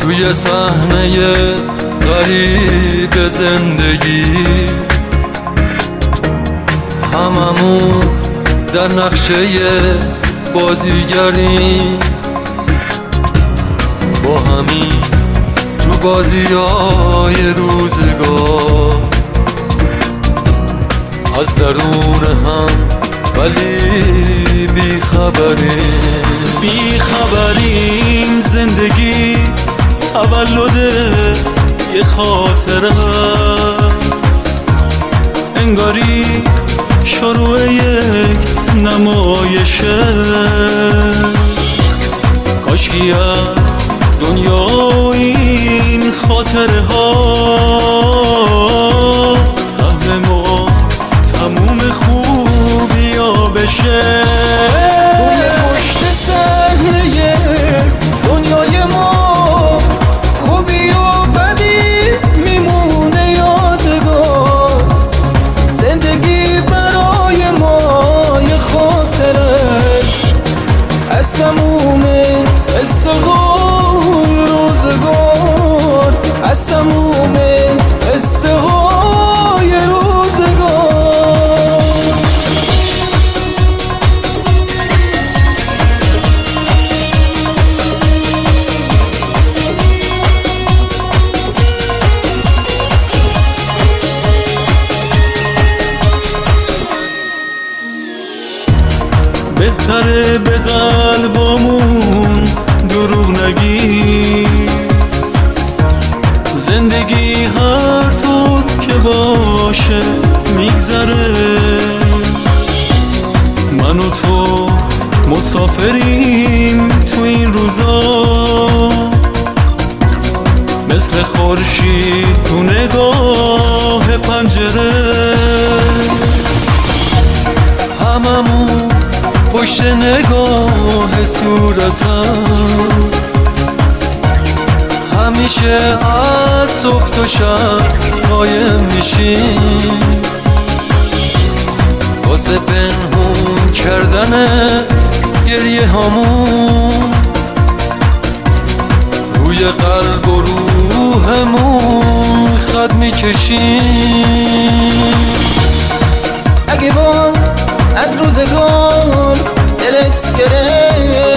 توی صحنه غریب زندگی هممون در نقشه بازیگریم، با همین تو بازیای روزگار، از درون هم ولی بیخبریم. زندگی تولد یه خاطره، انگاری شروع یک نمایشه. کاشکی از دنیای این خاطره ها سهم ما تموم خوبیا بشه. توی پشت صحنه دنیای ما خوبی و بدی میمونه یادگار. زندگی برای ما یه خاطره از تموم قصه های روزگار، از تموم قصه های روزگار. بهتره به قلبامون دروغ نگی، زندگی هر طور که باشه میگذره. من و تو مسافریم تو این روزا، مثل خورشید تو نگاه پنجره. هممون پشت نگاه صورتم، همیشه از صبح تا شب قایم میشیم واسه پنهون کردن گریه هامون. روی قلب و روحمون خط میکشیم. اگه باز از روزگار دلت گرفت